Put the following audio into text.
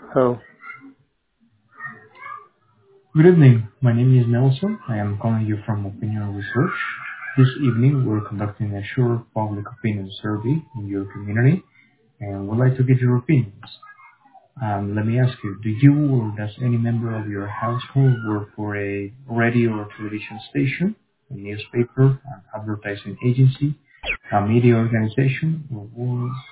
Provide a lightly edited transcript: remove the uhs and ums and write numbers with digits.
Oh, Good evening. My name is Nelson. I am calling you from Opinion Research. This evening, we're conducting a short public opinion survey in your community, and we'd like to get your opinions. Let me ask you, do you or does any member of your household work for a radio or television station, a newspaper, an advertising agency, a media organization, or